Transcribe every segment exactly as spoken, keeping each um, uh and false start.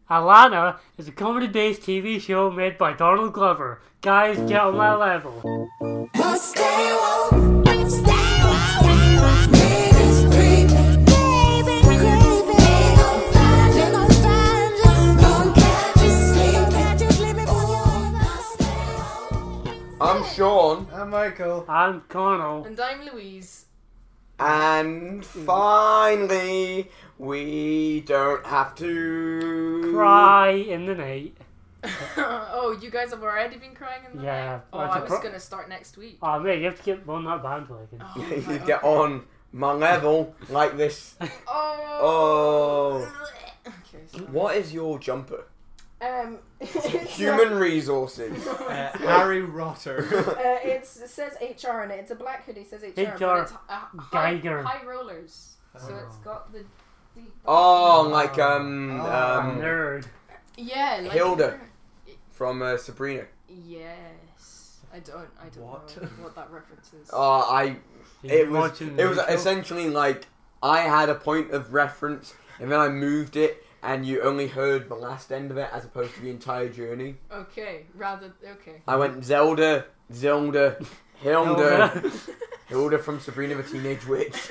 Atlanta is a comedy-based T V show made by Donald Glover. Guys, get on my level. Must stay woke, stay woke, stay woke. Niggas creeping, baby, creeping. They gon' find you, gon' find you. Gon' catch you sleeping, catch you sleeping. Oh, must stay woke. I'm Sean. I'm Michael. I'm Connell. And I'm Louise. And finally, we don't have to Cry in the night. Oh, you guys have already been crying in the Yeah, night? Oh, that's I a was pro- going to start next week. Oh, mate, you have to get on that bandwagon. Oh, You right, get okay. on my level like this. Oh. Oh. Okay, sorry. What is your jumper? Um, it's, Human resources. Uh, Harry Rotter. Uh, it's, it says H R in it. It's a black hoodie. It says H R. H R But it's uh, high, Geiger. high rollers. So Oh. it's got the. the Oh, like um, Oh. um Nerd. Yeah, like. Hilda. from uh, Sabrina. Yes. I don't. I don't What? know what that reference is. Oh, I. It was. Watching It was the show? essentially like I had a point of reference, and then I moved it, and you only heard the last end of it as opposed to the entire journey. Okay. Rather. Okay. I went Zelda, Zelda, Hilda, Hilda. Hilda from Sabrina the Teenage Witch.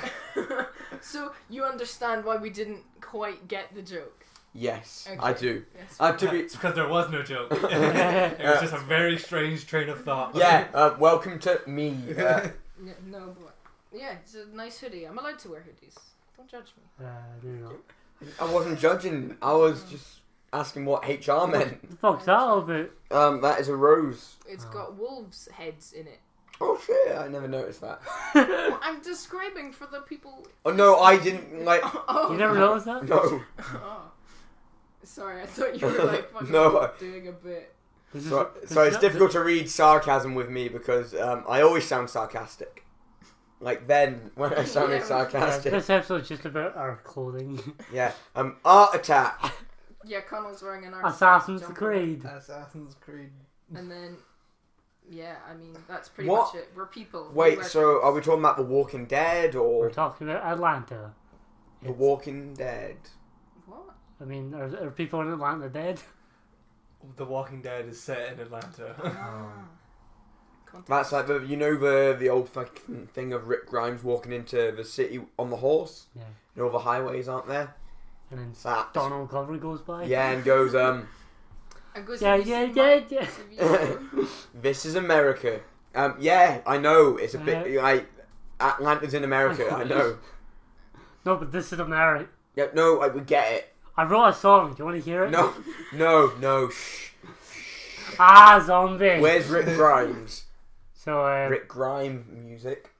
So you understand why we didn't quite get the joke. Yes, Okay. I do. Yes. Uh, to be, It's because there was no joke. It was just a very strange train of thought. yeah. Uh, welcome to me. Uh, Yeah, no, but yeah, it's a nice hoodie. I'm allowed to wear hoodies. Don't judge me. Uh, you know. I wasn't judging. I was just asking what H R meant. The fuck's that all about? Um, that is a rose. It's Oh. got wolves' heads in it. Oh shit! I never noticed that. Well, I'm describing for the people. Oh no, I didn't like. Oh, You never noticed that? No, Oh. Sorry, I thought you were like fucking No. doing a bit. This is- so, this so is it's not- difficult to read sarcasm with me because um, I always sound sarcastic. Like then when I sounded Yeah. Yeah, sarcastic. this episode's just about our clothing. Yeah. Um, art attack. Yeah, Connell's wearing an Arsenal Assassin's jumper. Creed. Assassin's Creed. And then, yeah, I mean that's pretty What? much it. We're people. We Wait, wear so clothes. are we talking about The Walking Dead We're or talking about Atlanta. The It's- Walking Dead? What? I mean, are, are people in Atlanta dead? The Walking Dead is set in Atlanta. Ah. Context. That's like the you know the the old fucking thing of Rick Grimes walking into the city on the horse. Yeah. And all the highways aren't there. And then That. Donald Glover goes by. Yeah, and goes um. And goes, Yeah, "Have you yeah, seen yeah, my yeah. T V?" This is America. Um, yeah, I know. It's a bit Uh, like Atlanta's in America. I know. No, but this is America. Yeah, no, I would get it. I wrote a song. Do you want to hear it? No, no, no. Shh. Ah, zombie. Where's Rick Grimes? So, uh, Rick Grime music.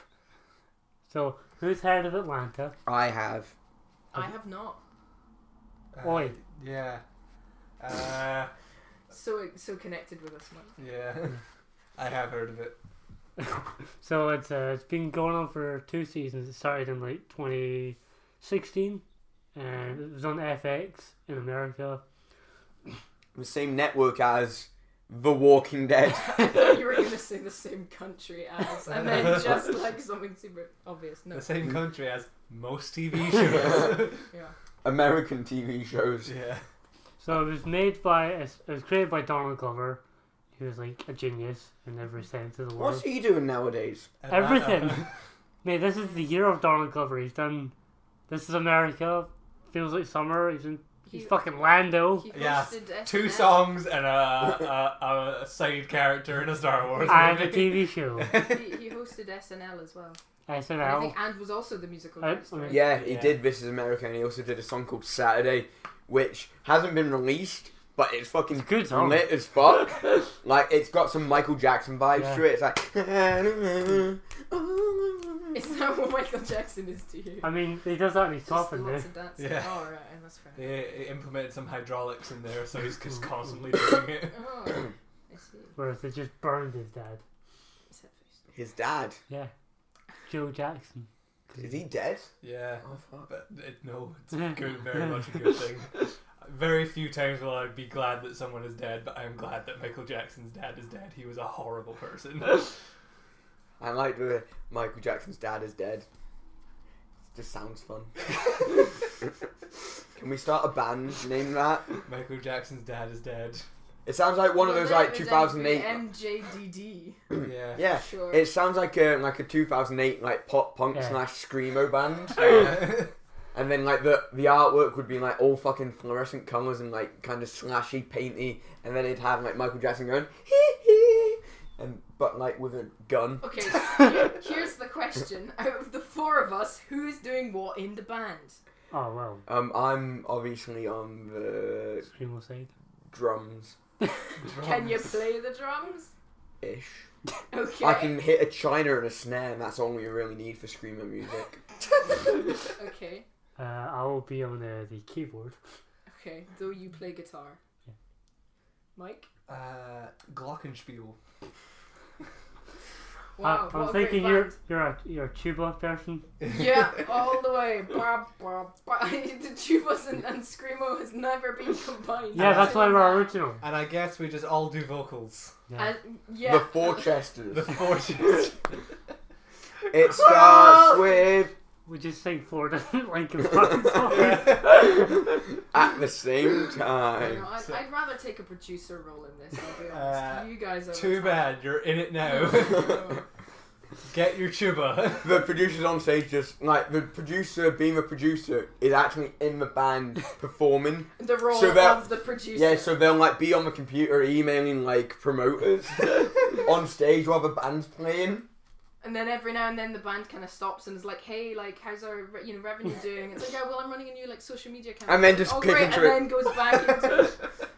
so who's heard of Atlanta? I have. I have not. Uh, Oi. Yeah. Uh, So so connected with us, man. yeah. I have heard of it. So it's uh, it's been going on for two seasons. It started in like twenty sixteen, and it was on F X in America. The same network as The Walking Dead. I thought you were going to say the same country as, and then just like something super obvious. No. The same country as most T V shows. Yeah. American T V shows. yeah. So it was made by it was created by Donald Glover, who was like a genius in every sense of the word. What's he doing nowadays? Everything. Mate, this is the year of Donald Glover. He's done. This is America. Feels like summer. He's in. He's He- fucking Lando. He Yeah, hosted S N L. Two songs and a, a, a side character in a Star Wars And movie. a T V show. He, he hosted S N L as well. And I S N think L. and was also the musical Uh, guest. I mean- right? Yeah, he Yeah. did This Is America, and he also did a song called Saturday, which hasn't been released, but it's fucking It's a good song. lit as fuck. Like, it's got some Michael Jackson vibes Yeah. to it. It's like... Is that what Michael Jackson is to you? I mean, he does that in his Just coffin, lots dude. of dancing. Yeah. Oh, right, that's fair. They implemented some hydraulics in there, so he's just constantly doing it. Oh, I see. Whereas they just burned his dad. Sad face. His dad. Yeah. Joe Jackson. Is he dead? Yeah. Oh, fuck. But it, no, it's good, very much a good thing. Very few times will I be glad that someone is dead, but I am glad that Michael Jackson's dad is dead. He was a horrible person. I like the Michael Jackson's dad is dead. just sounds fun. Can we start a band? Name that. Michael Jackson's dad is dead. It sounds like one of Well, those that like was two thousand eight. M J D D. Yeah. Yeah, Sure. it sounds like a like a two thousand eight like pop punk Yeah. slash screamo band. Yeah. And then like the the artwork would be like all fucking fluorescent colours and like kind of slashy, painty, and then it'd have like Michael Jackson going hee hee, and but like with a gun. Okay, here- here's the question. Out of the four of us, who's doing what in the band? Oh well, Um, I'm obviously on the Screamo side. drums Can you play the drums? ish. Okay. I can hit a china and a snare, and that's all you really need for screamo music. Okay. Uh, I will be on uh, the keyboard. Okay. Though you play guitar. Yeah. Mike? Uh, Glockenspiel. Wow. I, what I'm a great thinking you're band. you're a you're a tuba person. Yeah, all the way. Bah, bah, bah. The tubas and, and screamo has never been combined. Yeah, that's why we're original. And I guess we just all do vocals. Yeah. And, yeah. The Forchesters. The fortunes. It starts with We just sing four different Linkin Park songs. at the same I time. know, I'd, So- I'd rather take a producer role in this, I'll be Uh, honest. You guys are Too bad, you're in it now. Get your tuba. The producers on stage just like the producer being the producer is actually in the band performing. The role So that- of the producer. Yeah, so they'll like be on the computer emailing like promoters on stage while the band's playing. And then every now and then the band kind of stops and is like, "Hey, like, how's our re- you know revenue doing?" It's like, "Yeah, well, I'm running a new like social media campaign." And then just oh, click great, into and it. then goes back into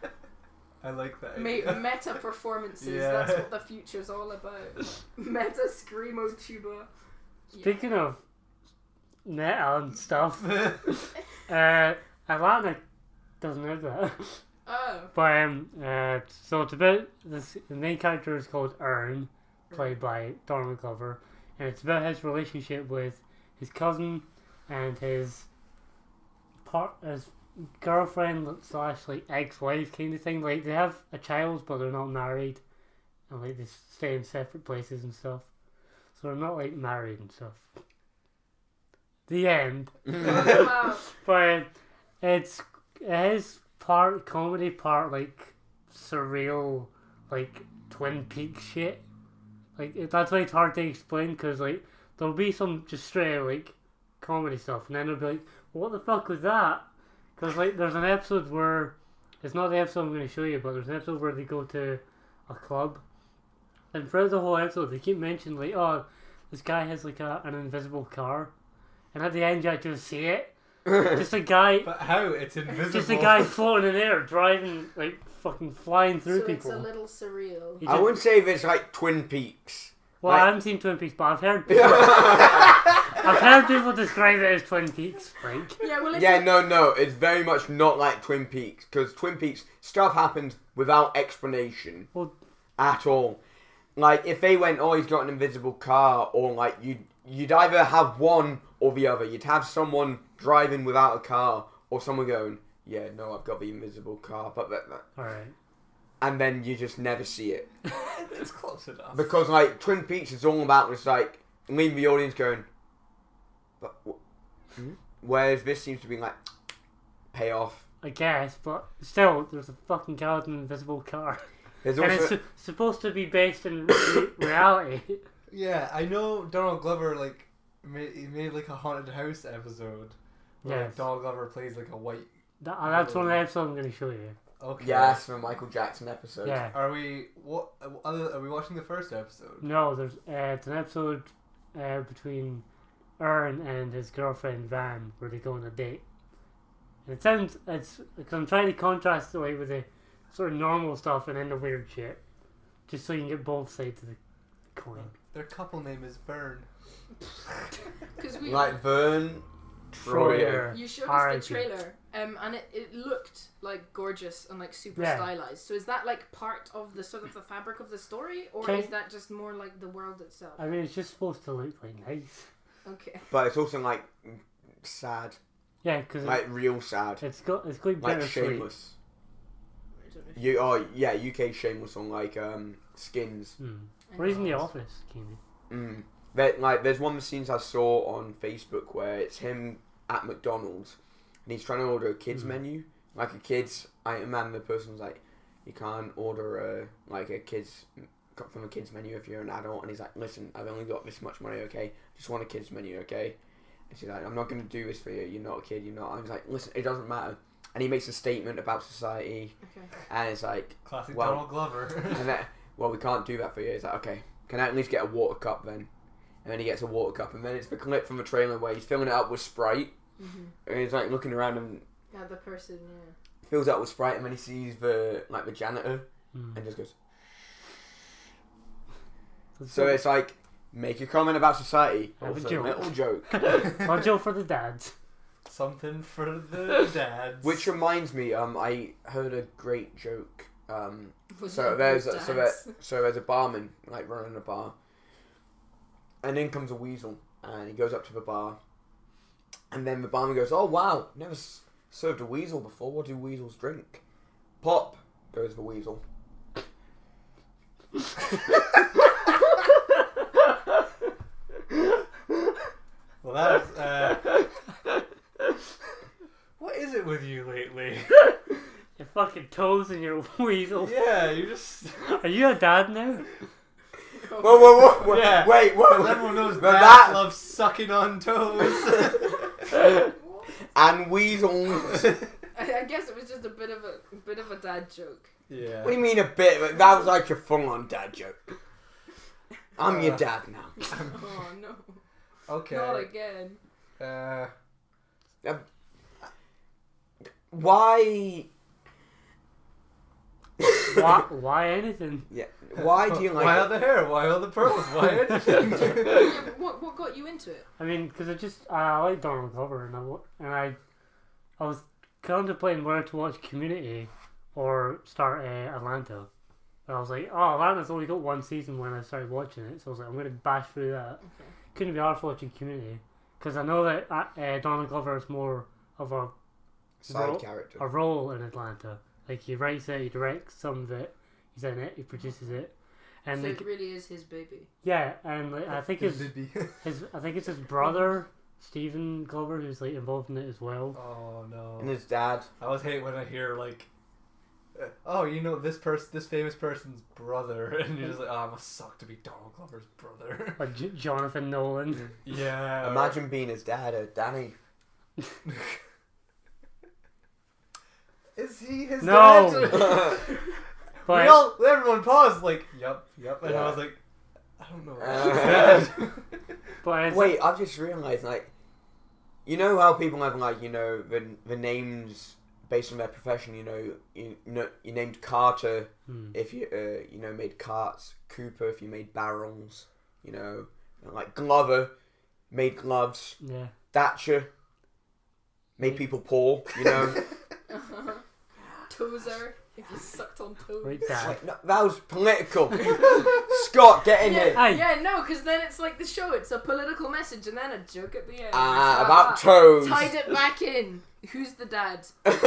I like that. ma- idea. meta performances. Yeah. That's what the future's all about. Meta screamo tuba. Yeah. Speaking of metal and stuff, uh, Atlanta doesn't have that. Oh, But um, uh, so it's about this. The main character is called Ern, played by Donald Glover, and it's about his relationship with his cousin and his part his girlfriend slash like ex-wife kind of thing. Like they have a child, but they're not married, and like they stay in separate places and stuff. So they're not like married and stuff. The end. wow. But it's it is part comedy, part like surreal, like Twin Peaks shit. Like it, that's why it's hard to explain because like there'll be some just straight like comedy stuff, and then they'll be like, "What the fuck was that?" Because like there's an episode where it's not the episode I'm going to show you, but there's an episode where they go to a club, and throughout the whole episode they keep mentioning like, "Oh, this guy has like a, an invisible car," and at the end you actually see it. Just a guy, But how? It's invisible. just a guy floating in air, driving like fucking flying through So it's people. a little surreal. He I just- wouldn't say if it's like Twin Peaks. well, like- I haven't seen Twin Peaks, but I've heard people, I've heard people describe it as Twin Peaks. Like, Yeah, well, it's Yeah, a- no, no, it's very much not like Twin Peaks because Twin Peaks stuff happens without explanation Well- at all. Like if they went, "Oh, he's got an invisible car," or like you, you'd either have one or the other. You'd have someone driving without a car, or someone going, "Yeah, no, I've got the invisible car," but that, that, all right, and then you just never see it It's close enough. because like Twin Peaks is all about just like leaving the audience going, "But wh- hmm?" Whereas this seems to be like payoff. I guess, but still, there's a fucking car with an invisible car, There's and also it's su- supposed to be based in re- reality. Yeah, I know Donald Glover like made, he made like a haunted house episode where Yes. Donald Glover plays like a white. That, uh, that's one of the episodes I'm going to show you. Okay. yes, from Michael Jackson episode. Yeah. Are we what? Other, are we watching the first episode? No, there's uh, it's an episode uh, between Ern and his girlfriend Van where they go on a date. And it sounds it's because I'm trying to contrast the way with the sort of normal stuff and then the weird shit, just so you can get both sides of the coin. Their couple name is Vern. Because we, Like Vern Troyer. Troyer. you showed R I P. us the trailer, um, and it, it looked like gorgeous and like super Yeah. stylized. So is that like part of the sort of the fabric of the story, or Okay. is that just more like the world itself? I mean, it's just supposed to look like nice. Okay. But it's also like sad. Yeah, because Like real sad. it's got it's quite Like bittersweet. Shameless. I don't know. You oh yeah, U K Shameless on like um Skins. Hmm. I Or even The know. Office, kind of. Mm. there, like, there's one of the scenes I saw on Facebook where it's him at McDonald's and he's trying to order a kids Mm. menu, like a kids item, and the person's like, you can't order a like a kids from a kids menu if you're an adult, and he's like, listen, I've only got this much money, okay? Just want a kids menu, okay? And she's like, I'm not going to do this for you. You're not a kid. You're not. I was like, listen, it doesn't matter. And he makes a statement about society, Okay. and it's like, Classic well, Donald Glover. and then, well, we can't do that for you. He's like, okay, can I at least get a water cup then? And then he gets a water cup, and then it's the clip from the trailer where he's filling it up with Sprite, Mm-hmm. and he's like looking around and Yeah, the person. Yeah. fills it up with Sprite, and then he sees the like the janitor, Mm. and just goes. So, So it's like, make a comment about society, Have a also joke. a little joke. one joke for the dads. Something for the dads. Which reminds me, um, I heard a great joke. Um, Was so it there's both so there, dads? so there's a barman like running a bar, and in comes a weasel, and he goes up to the bar, and then the barman goes, "Oh wow, never s- served a weasel before. What do weasels drink?" Pop goes the weasel. Well, that is. Uh, what is it with you lately? Your fucking toes and your weasel. Yeah, you just. Are you a dad now? Whoa, whoa, whoa, whoa. Yeah. Wait, whoa. Everyone knows But dads that- love sucking on toes. And weasels. I, I guess it was just a bit of a, a bit of a dad joke. Yeah. What do you mean a bit? That was like a full-on dad joke. I'm your Uh, dad now. Oh no, Okay. not again. Uh, Why? Why, why anything? Yeah. Why do you like Why it? all the hair? Why all the pearls? Why anything? Yeah, but what what got you into it? I mean, because I just I like Donald Glover, and I wa- and I I was contemplating whether to watch Community or start uh, Atlanta. And I was like, oh, Atlanta's only got one season when I started watching it, so I was like, I'm gonna bash through that. Okay. Couldn't be hard watching Community because I know that uh, uh, Donald Glover is more of a Side Ro- character. a role in Atlanta. Like he writes it, he directs some of it, he's in it, he produces it, and so like, it really is his baby. yeah, and like, I think his his I think it's his brother Stephen Glover who's like involved in it as well. Oh no. And his dad. I always hate when I hear like, uh, oh, you know this person, this famous person's brother, and you're just like, oh, it must suck to be Donald Glover's brother. Like J- Jonathan Nolan. Yeah. Imagine being his dad, uh, Danny. Is he his No. dad? But we all, everyone paused, like, yup, yup, and Yeah. I was like, I don't know. Uh, but it's, Wait, I've just realised, like, you know how people have, like, you know, the the names based on their profession. You know, you, you know, you named Carter Hmm. if you, uh, you know, made carts. Cooper if you made barrels. You know, and, like Glover made gloves. yeah. Thatcher made people poor. You know, Tozer, if you sucked on toes. Right, dad. like, no, that was political. Scott, get in Yeah, here. Hey. yeah, no, because then it's like the show. It's a political message and then a joke at the end. Ah, Like, about ah, toes. Tied it back in. Who's the dad?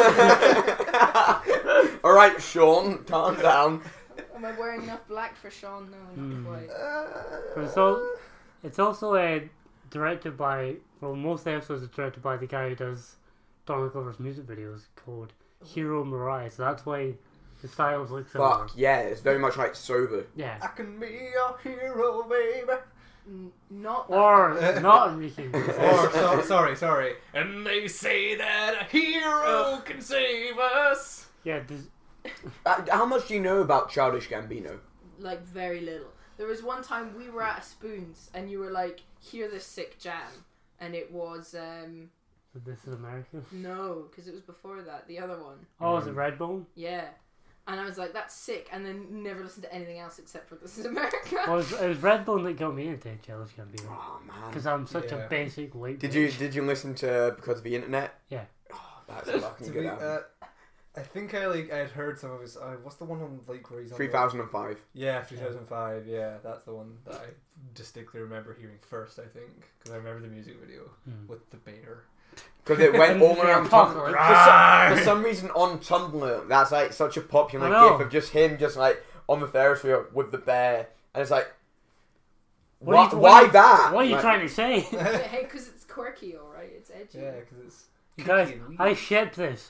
All right, Sean, calm down. Am I wearing enough black for Sean? No, not Hmm. quite. But it's, al- it's also uh, directed by well most of the episodes are directed by the guy who does Donald Glover's music videos called Hero Mariah. So that's why the styles look similar. Fuck yeah, it's very much like sober. Yeah. I can be your hero, baby. N- not that Or bad. not Enrique. Or, so, sorry, sorry. And they say that a hero can save us. Yeah. There's, Uh, how much do you know about Childish Gambino? Like very little. There was one time we were at a Spoons and you were like, "Hear this sick jam," and it was um this is America. no, because it was before that. The other one, Oh, is it Redbone? yeah. And I was like, "That's sick," and then never listened to anything else except for "This Is America." Well, it was, it was Redbone that got me into Childish Gambino. Oh man. Because I'm such Yeah. a basic white Did bitch. you did you listen to Because of the Internet? Yeah. Oh, that's a fucking To good be, album. uh, I think I like I had heard some of his. Uh, what's the one on like where he's on? Three the- thousand and five. Yeah, two thousand five. Yeah, that's the one that I distinctly remember hearing first. I think because I remember the music video Hmm. with the bear. Because it went all Yeah, around pop- Tumblr. For some, for some reason on Tumblr, that's like such a popular I know. gif of just him just like on the Ferris wheel with the bear. And it's like, What Why, are you- what why are you- that? What are you Like- trying to say? Hey, because it's quirky, alright? It's edgy. Yeah, because it's. You guys, kooky and weird. I ship this.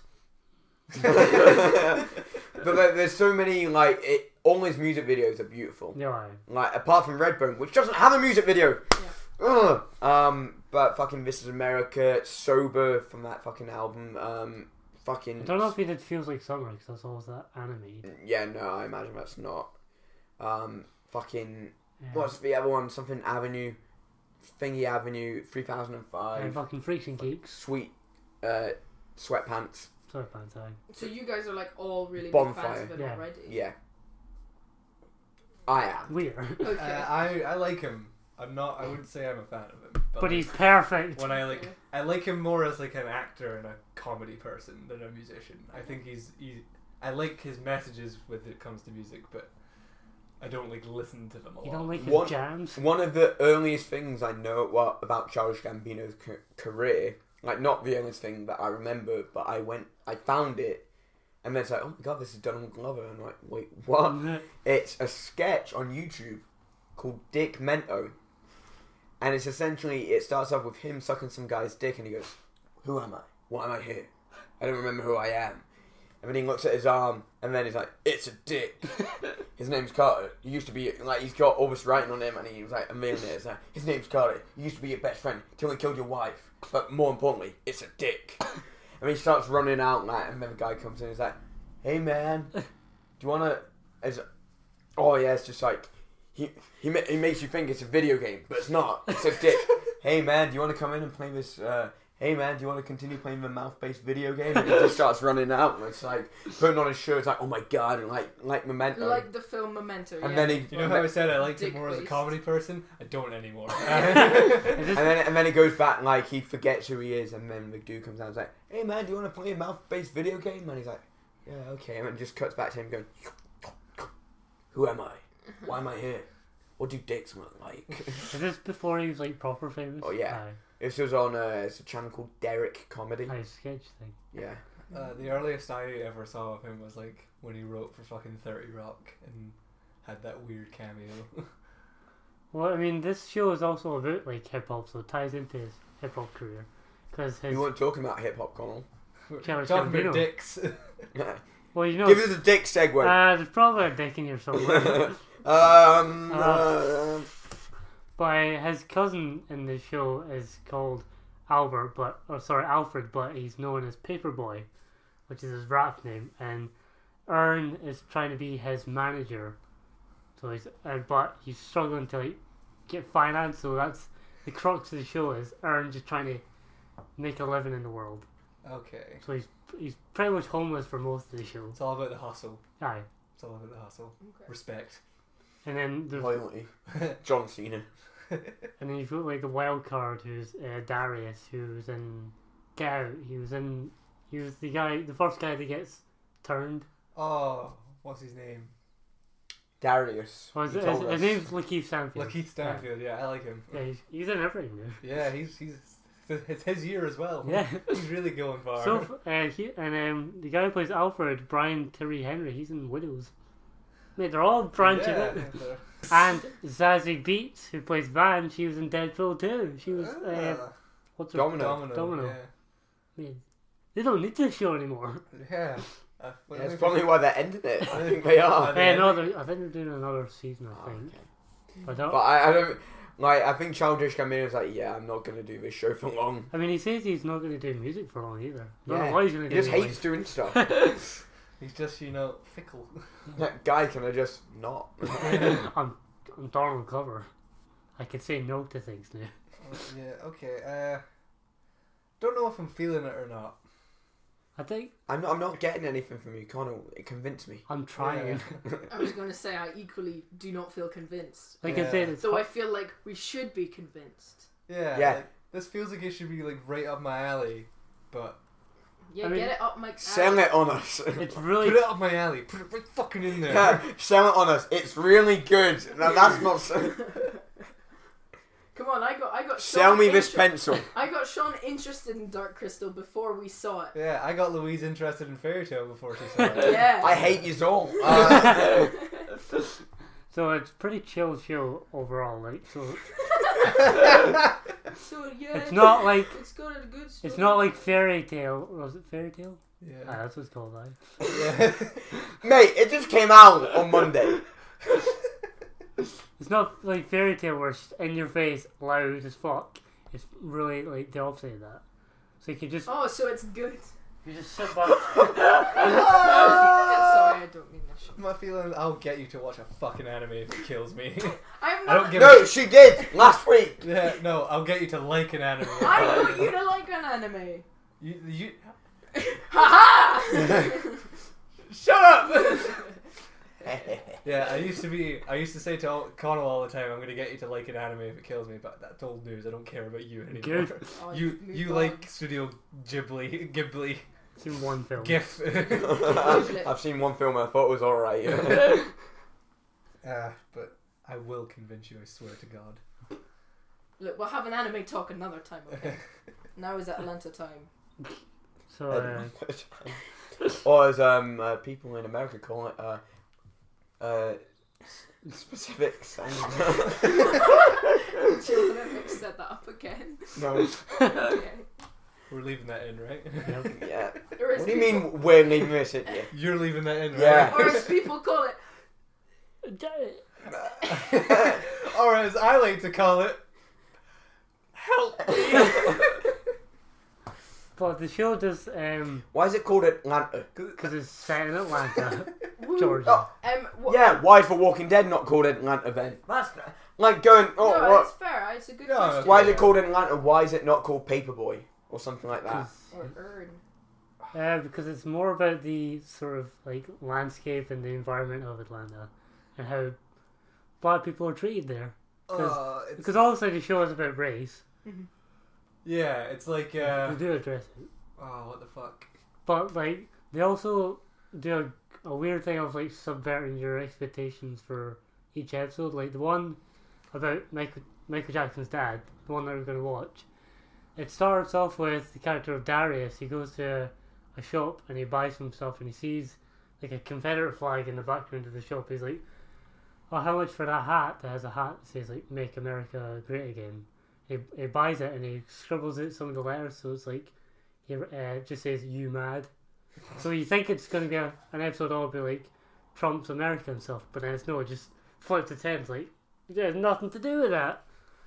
But like, there's so many like it. All his music videos are beautiful. No, I. Like apart from Redbone, which doesn't have a music video. Yeah. Ugh. Um, but fucking This Is America, Sober from that fucking album. Um, fucking. I don't know if he did Feels Like Summer because that's always that anime. Yeah, no, I imagine that's not. Um, fucking. Yeah. What's the other one? Something Avenue, Thingy Avenue, three thousand And five. fucking Freaks and Geeks. Sweet, uh, Sweatpants. Sorry, Bantai. So you guys are like all really big Bonfire. fans of him Yeah. already. Yeah. I am. Weird. Okay. Uh, I I like him. I'm not. I wouldn't say I'm a fan of him. But, But like, he's perfect. when I like, I like him more as like an actor and a comedy person than a musician. I think he's he. I like his messages when it comes to music, but I don't like listen to them a lot. You don't like his One- jams? One of the earliest things I know well, about Childish Gambino's ca- career, like not the earliest thing that I remember, but I went, I found it, and then it's like, oh my god, this is Donald Glover. And I'm like, wait, what? It's a sketch on YouTube called Dick Mento, and it's essentially it starts off with him sucking some guy's dick, and he goes, "Who am I? Why am I here? I don't remember who I am." And then he looks at his arm, and then he's like, "It's a dick." His name's Carter. He used to be like he's got all this writing on him, and he was like a millionaire. It's like, his name's Carter. He used to be your best friend till he killed your wife. But more importantly, it's a dick. And he starts running out, like, and then the guy comes in. and He's like, "Hey man, do you wanna?" It's, oh yeah, it's just like he he ma- he makes you think it's a video game, but it's not. It's a dick. Hey man, do you want to come in and play this? Uh, hey man, do you want to continue playing the mouth-based video game? And he just starts running out, and it's like putting on his shirt. It's like, oh my god, and like like Memento. Like the film Memento. and yeah. then he You know how I said I liked him Dick more as a based. comedy person? I don't anymore. Is this- And then, and then he goes back, and like he forgets who he is, and then the dude comes out and is like, "Hey man, do you want to play a mouth-based video game?" And he's like, "Yeah, okay." And it just cuts back to him going, "Who am I? Why am I here? What do dicks look like?" Is this before he was like proper famous? Oh, yeah. Aye. This was on uh, it's a channel called Derek Comedy. Aye, sketch thing. Yeah, Uh, the earliest I ever saw of him was like when he wrote for fucking thirty Rock and had that weird cameo. Well, I mean, this show is also about like hip hop, so it ties into his hip hop career. Because his. we weren't talking about hip hop, Connell. We're Childish talking Gambino. about dicks. Well, you know. Give us a dick segue. Uh, there's probably a dick in here somewhere. um, uh, uh, But his cousin in the show is called Albert, but or sorry, Alfred, but he's known as Paperboy, which is his rap name, and Ern is trying to be his manager. So he's, uh, but he's struggling to like get finance. So that's the crux of the show is Ern just trying to make a living in the world. Okay. So he's he's pretty much homeless for most of the show. It's all about the hustle. Aye, It's all about the hustle. Okay. Respect. and then there's loyalty. John Cena. And then you've got like the wild card, who's uh, Darius, who's in Get Out. He was in. He was the guy, the first guy that gets turned. Oh, what's his name? Darius. Well, his, He his, told his us. name's Lakeith Stanfield. Lakeith Stanfield. Yeah, I like him. Yeah, he's, he's in everything now. Yeah, he's he's it's his year as well. Yeah. He's really going far. So uh, he and um, the guy who plays Alfred, Brian Terry Henry, he's in Widows. Mate, they're all branching yeah, out. they're- And Zazie Beetz, who plays Van, she was in Deadpool too. She was uh, Ah, what's her Domino. Domino. Domino. Yeah. Man, they don't need this show anymore. Yeah. Uh, well, Yeah, it's maybe- probably why they're ending it. I think they are. Are they Uh, no, ending? they're- I think they're doing another season. I Oh, think. okay. But I don't- But I, I don't like. I think Childish Gambino's like, yeah, I'm not gonna do this show for long. I mean, he says he's not going to do music for long either. Don't Yeah. know what he's going He to do. just in hates life. doing stuff. He's just, you know, fickle. That guy can I just not? I'm, I'm Donald Glover. I can say no to things now. Yeah, okay. Uh, don't know if I'm feeling it or not. I think I'm not. I'm not getting anything from you, Connell. It convinced me. I'm trying. Yeah. I was going to say I equally do not feel convinced. Like Yeah. I said, it's Though I feel like we should be convinced. Yeah. Yeah. Like, this feels like it should be like right up my alley, but Yeah, I mean, get it up my. Sell it on us. it's really. put it up my alley. Put it right fucking in there. Yeah, sell it on us. It's really good. Now that's not. So- Come on, I got, I got. sell Sean me this inter- pencil. I got Sean interested in Dark Crystal before we saw it. Yeah, I got Louise interested in Fairy Tale before she saw it. Yeah. I hate you all. Uh, So it's pretty chill show overall. Like so, So yeah, it's not like it's got a good story. it's not like Fairy Tale. Was it Fairy Tale? Ah, Yeah. that's what it's called. Right? Yeah. Mate, it just came out on Monday. It's not like Fairy Tale where it's in your face, loud as fuck. It's really like the opposite of that. So you can just Oh, so it's good. you just sit back. Sorry, I don't mean that shit. My feeling, I'll get you to watch a fucking anime if it kills me. I'm I not. don't give No, she did last week. Yeah, no, I'll get you to like an anime. I want you to like an anime. You, you, Haha! shut up! Yeah, I used to be. I used to say to all, Connell all the time, "I'm gonna get you to like an anime if it kills me." But that's old news. I don't care about you anymore. Good. Oh, You it's moved you on. like Studio Ghibli, Ghibli, Seen one film. GIF. I've seen one film and I thought it was alright. uh, but I will convince you. I swear to God. Look, we'll have an anime talk another time, okay? Now is Atlanta time. So uh, or as um, uh, people in America call it, uh, uh, s- specifics. Chill, let me set that up again. No. Okay. We're leaving that in, right? yep. Yeah. Or as What do you people- mean we're leaving this in here? You're leaving that in, right? Yeah. Or as people call it, Or as I like to call it, help me. But the show does um Why is it called Atlanta? because it's set in Atlanta, woo. Georgia. Oh, Um, wha- yeah, why is The Walking Dead not called Atlanta then? That's like going, oh, no, what? it's fair. It's a good No, question. Why is it called Atlanta? Why is it not called Paperboy? Or something like that? 'Cause- Or Earn. Uh, because it's more about the sort of like landscape and the environment of Atlanta and how black people are treated there. Uh, it's, Because also the show is about race. yeah, it's like They uh, do address it. oh, what the fuck? But like they also do a, a weird thing of like subverting your expectations for each episode. Like the one about Michael Michael Jackson's dad, the one that we're gonna watch. It starts off with the character of Darius. He goes to a, a shop and he buys some stuff and he sees like a Confederate flag in the background of the shop. He's like, "Oh, how much for that hat that has a hat that says like Make America Great Again?" He he buys it and he scribbles out some of the letters so it's like. He uh, just says "you mad," so you think it's going to be a, an episode all about like Trump's America and stuff, but then it's no, it just flips to ten. It's like it has nothing to do with that.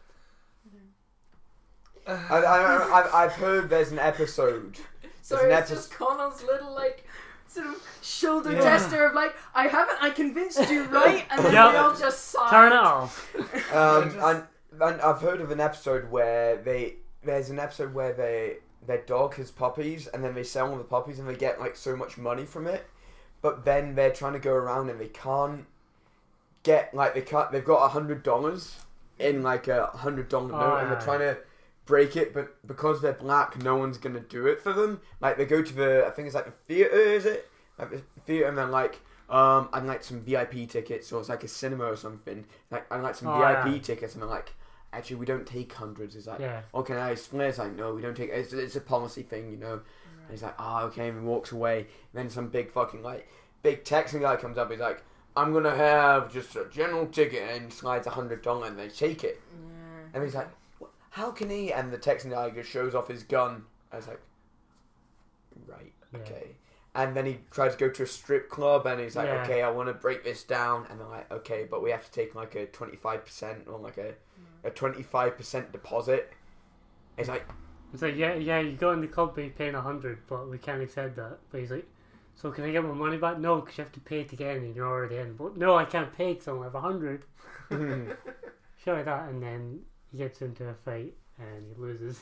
I, I, I've, I've heard there's an episode. Sorry, There's it's an just Connell's little like sort of shoulder Yeah. gesture of like, I haven't, I convinced you, right? And then Yeah. we all just sigh. Turn it off. Um, Just- and, and I've heard of an episode where they there's an episode where they their dog has puppies and then they sell all the puppies and they get like so much money from it, but then they're trying to go around and they can't get like they can't they've got a hundred dollars in like a hundred dollar Oh, note and yeah. they're trying to break it, but because they're black, no one's gonna do it for them. Like they go to the I think it's like the theater, is it? Like the theater, and then like. Um, I'd like some V I P tickets, or it's like a cinema or something. Like I'd like some Oh, V I P yeah. tickets, and they're like, actually, we don't take hundreds. It's like, Yeah. oh, can I explain? It's like, no, we don't take. It's, it's a policy thing, you know. And he's like, ah, oh, okay, and he walks away. And then some big fucking like big Texan guy comes up. He's like, I'm gonna have just a general ticket, and slides a hundred dollar, and they take it. Yeah. And he's like, "What- how can he? And the Texan guy just shows off his gun. I was like, right, Yeah. okay. And then he tries to go to a strip club, and he's like, Yeah. okay, I want to break this down. And they're like, okay, but we have to take like a twenty-five percent or like a a twenty-five percent deposit. It's like, It's like yeah, yeah, you go in the club, but you're paying a hundred, but we can't accept that. But he's like, so can I get my money back? No, because you have to pay to get in, and you're already in. But no, I can't pay because I only have a hundred. Show like that, and then he gets into a fight and he loses.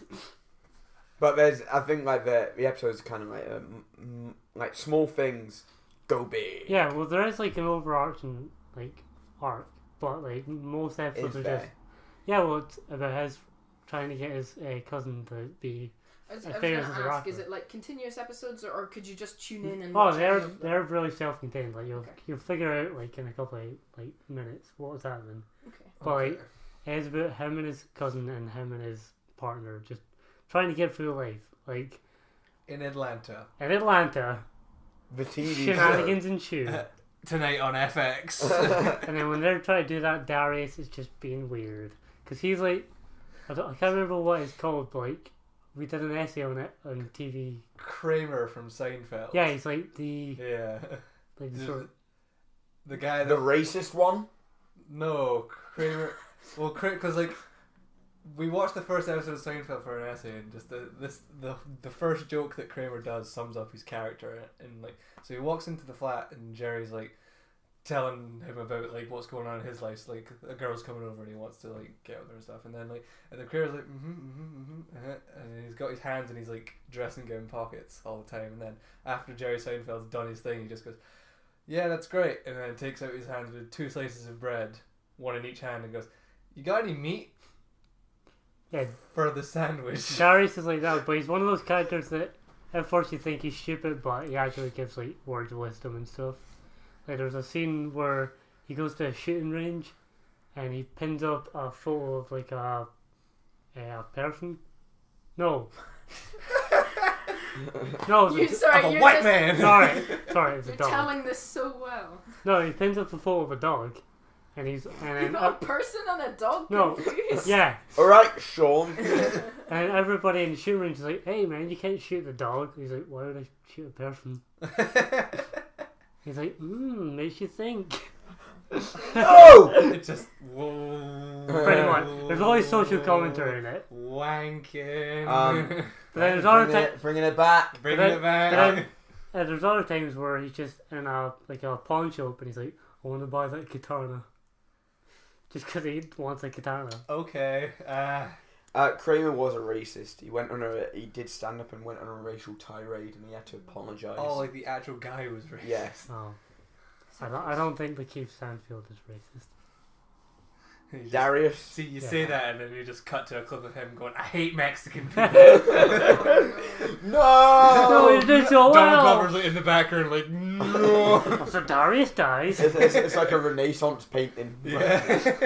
but there's, I think like the the episode's kind of like um, mm, like small things go big. Yeah, well, there is like an overarching like arc, but like most episodes Is are there? just yeah, well, it's about his trying to get his uh, cousin to be. I was, I I was think gonna it's a ask, rapper. is it like continuous episodes, or, or could you just tune in and Oh, watch they're any of them? they're really self-contained. Like you'll Okay. you'll figure out like in a couple of like minutes what was happening. Okay. But like it's about him and his cousin and him and his partner just trying to get through life. Like in Atlanta. in Atlanta, The T V show. shenanigans ensue. tonight on F X. And then when they're trying to do that, Darius is just being weird. Because he's like, I, don't, I can't remember what it's called, but like, we did an essay on it on T V. Kramer from Seinfeld. Yeah, he's like the, Yeah. like the The, sort of, the guy The that... racist one? No, Kramer... Well, because like... We watched the first episode of Seinfeld for an essay, and just the this the the first joke that Kramer does sums up his character. And like, so he walks into the flat, and Jerry's like telling him about like what's going on in his life. So, like, a girl's coming over, and he wants to like get with her and stuff. And then like, and then Kramer's like, mm-hmm, mm-hmm, mm-hmm, uh-huh. And he's got his hands in his like dressing gown pockets all the time. And then after Jerry Seinfeld's done his thing, he just goes, "Yeah, that's great." And then takes out his hands with two slices of bread, one in each hand, and goes, "You got any meat yeah, for the sandwich?" Darius is like that, but he's one of those characters that at first you think he's stupid, but he actually gives like words of wisdom and stuff. Like there's a scene where he goes to a shooting range and he pins up a photo of like a a person. No. No, You, it's a, sorry, I'm a you're white just, man. sorry, sorry, it's a You're dog. telling this so well. No, he pins up a photo of a dog, and he's and You've then got uh, a person and a dog No. confused. yeah, Alright, Sean. and everybody in the shooting range is like, "Hey man, you can't shoot the dog." He's like, "Why would I shoot a person?" He's like, "Hmm, makes you think." No! It just whoa. Pretty much. There's always social commentary in it. Wanking. Um, But then there's other bringing, times, it, bringing it back. Bring but it back. but then- uh, there's other times where he's just in a like a pawn shop and he's like, "I want to buy that katana," just because he wants a katana. Okay. Uh, Uh, Kramer was a racist. He went on a he did stand up and went on a racial tirade, and he had to apologise. oh, like the actual guy was racist. Yes. Oh, I don't. I don't think Lakeith Stanfield is racist. You just- Darius. See, you Yeah. say that, and then you just cut to a clip of him going, "I hate Mexican people." No! No, he did so Donald well. Glover's like in the background, like, no. So Darius dies. It's, it's, it's like a Renaissance painting. Yeah.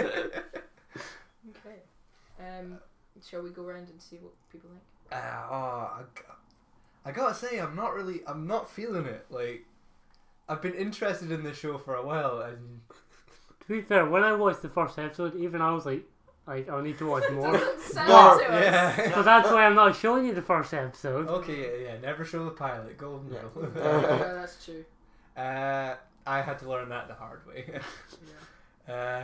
Okay. Um, shall we go around and see what people think? Uh, oh, I, g- I gotta say, I'm not really, I'm not feeling it. Like, I've been interested in this show for a while, and To be fair, when I watched the first episode, even I was like, like I need to watch more. Doesn't sound No, to us. yeah. So that's why I'm not showing you the first episode. Okay, yeah, yeah, never show the pilot, golden Yeah. rule. Yeah, that's true. uh, I had to learn that the hard way. Yeah. uh,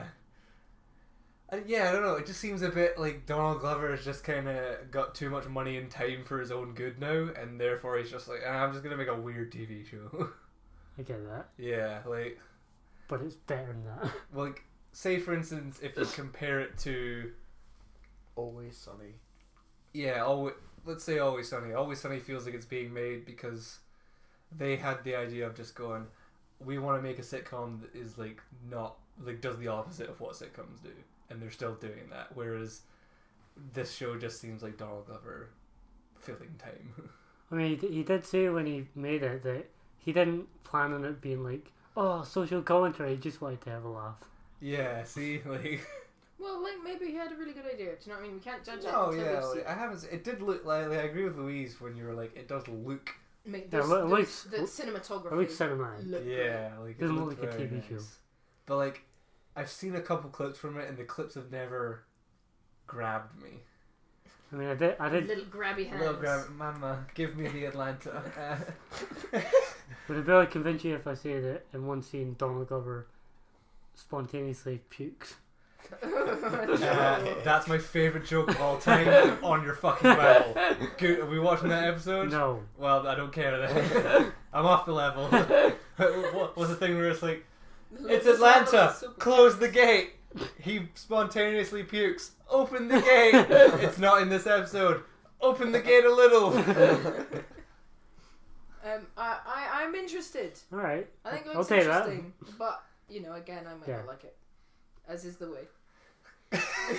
and yeah, I don't know. It just seems a bit like Donald Glover has just kind of got too much money and time for his own good now, and therefore he's just like, ah, I'm just gonna make a weird T V show. I get that, Yeah, like, but it's better than that. well, like, say for instance, if you compare it to, Always Sunny. yeah, always, let's say Always Sunny. Always Sunny feels like it's being made because they had the idea of just going, we want to make a sitcom that is like not like does the opposite of what sitcoms do, and they're still doing that. Whereas this show just seems like Donald Glover filling time. I mean, he, he did say when he made it that he didn't plan on it being like, oh, social commentary. He just wanted to have a laugh. Yeah, see, like, Well, like maybe he had a really good idea. Do you know what I mean? We can't judge it. no, until yeah, we've seen like, I haven't. se- It did look like, like I agree with Louise when you were like, it does look. Make Yeah, this, it this, looks- the cinematography. It looks cinematic. look Yeah, like it Doesn't looked look like a very T V show. nice. But like, I've seen a couple clips from it, and the clips have never grabbed me. I mean, I did. I great. did. Little grabby hands. Little grab, Mama, give me the Atlanta. Uh, Would it really convince you if I say that in one scene Donald Glover spontaneously pukes? uh, that's my favorite joke of all time on your fucking level. Good, are we watching that episode? No. Well, I don't care then. I'm off the level. What was the thing where it's like, it's This level Atlanta, is super- close the gate. He spontaneously pukes. Open the gate. It's not in this episode. Open the gate a little. Um, I, I, I'm interested. All right. I think it I'll looks take that. interesting. But, you know, again, I might Yeah. not like it. As is the way.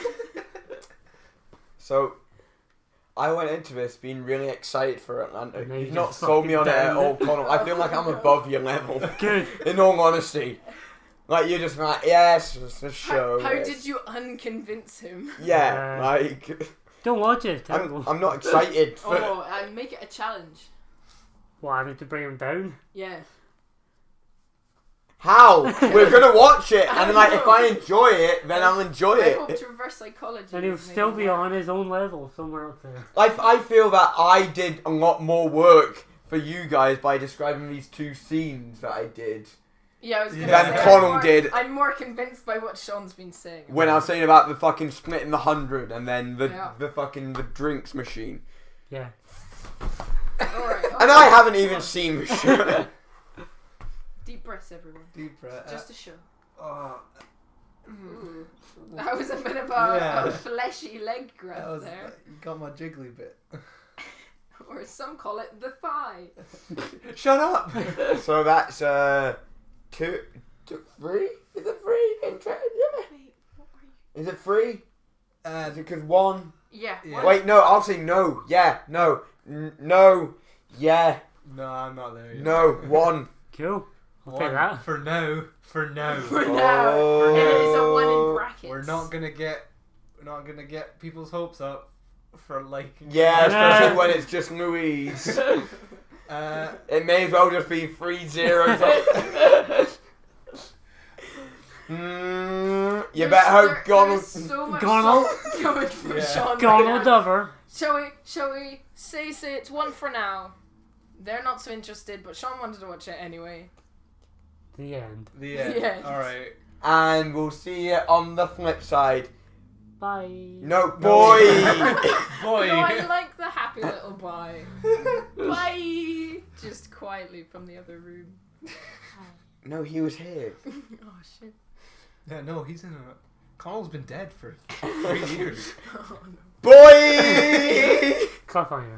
So, I went into this being really excited for Atlanta. And then You've you not just sold me on it at fucking all, downed it. Connell. I feel like I'm above your level. Good. In all honesty. Like, you're just like, yes, it's a How, show. how it's- did you unconvince him? Yeah, Uh, like, Don't watch it. It's terrible. I'm, I'm not excited for Oh, and make it a challenge. Well, I need to bring him down. Yeah. How? We're gonna watch it, and then, like, if know. I enjoy it, then I'll enjoy I hope it. to reverse psychology. And he'll is maybe still be more- on his own level somewhere up there. I, I feel that I did a lot more work for you guys by describing these two scenes that I did. Yeah, I was gonna Yeah. say, Than I'm Connell more- did. I'm more convinced by what Sean's been saying. When I was saying about the fucking splitting the hundred and then the Yeah. the fucking the drinks machine. Yeah. Alright, And I haven't even seen the show. Deep breaths, everyone. Deep breath. Just a show. Oh, Ooh. That was a bit of a, Yeah. a fleshy leg that grab was, there. you got my jiggly bit. Or as some call it, the thigh. Shut up! So that's uh two, two three? Is it three? Inter- yeah. Wait, what are you? Is it three? Uh, Is it because one? Yeah. Yeah. one- Wait, no, I'll say no. Yeah, no. N- no. Yeah. no, I'm not there yet. No. One. Cool. I'll One. take that. For now. For now. For now. Oh. And it is a one in brackets. We're not gonna get. We're not gonna get people's hopes up for liking. Yeah, Yeah. especially when it's just Louise. Uh, It may as well just be three zeros. mm, you There's- better hope there- Donald. there's so much Donald? salt coming from Yeah. Sean. right Donald now. Dover. Shall we? Shall we say say it's one for now? They're not so interested, but Sean wanted to watch it anyway. The end. the end. Yeah. Alright. And we'll see you on the flip side. Bye. No, boy. Boy. No, I like the happy little boy. Bye. Just quietly from the other room. no, he was here. Oh shit. Yeah, no, he's in a. Connell's been dead for three years. Oh, no. Boy. Cliffhanger.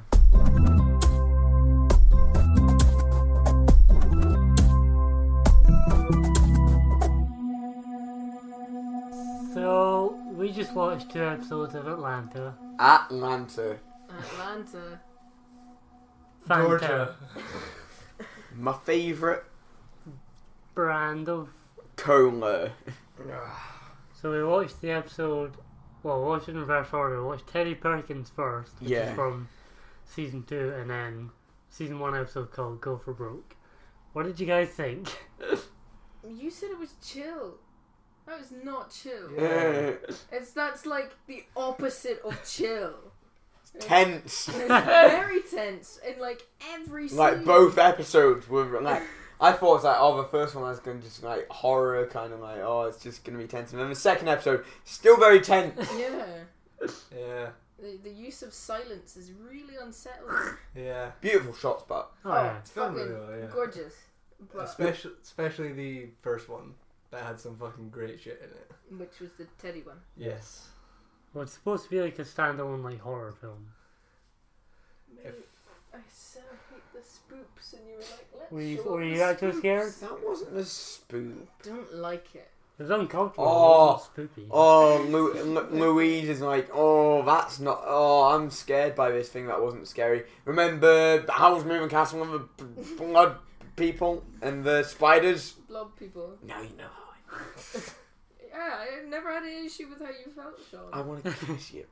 So, we just watched two episodes of Atlanta. Atlanta, Atlanta. Georgia. my favorite Brand of. cola. So we watched the episode. Well, we watched it in reverse order. We watched Teddy Perkins first, which Yeah. is from season two, and then season one episode called Go for Broke. What did you guys think? You said it was chill. That was not chill. Yeah. It's that's like the opposite of chill. Tense. It's very tense in like every scene. Like both episodes were like. I thought it was like, oh, the first one was going to just like horror, kind of like, oh, it's just going to be tense. And then the second episode, still very tense. Yeah. Yeah. The, the use of silence is really unsettling. Yeah. Beautiful shots, but Oh, yeah. It's filmed fucking really well, yeah. gorgeous. But, Especially, especially the first one that had some fucking great shit in it. which was the Teddy one. Yes. Well, it's supposed to be like a standalone like horror film. If I so hate the spoops, and you were like, let's Were you, show were the you actually spoops. scared? that wasn't a spook. Don't like it. It was uncomfortable. Oh. It wasn't spoopy. Oh, Lu- Lu- Louise is like, oh, that's not. Oh, I'm scared by this thing that wasn't scary. Remember the Howl's Moving Castle and the b- blood people and the spiders? Blob people. Now you know how I feel. Yeah, I never had an issue with how you felt, Sean. I want to kiss you.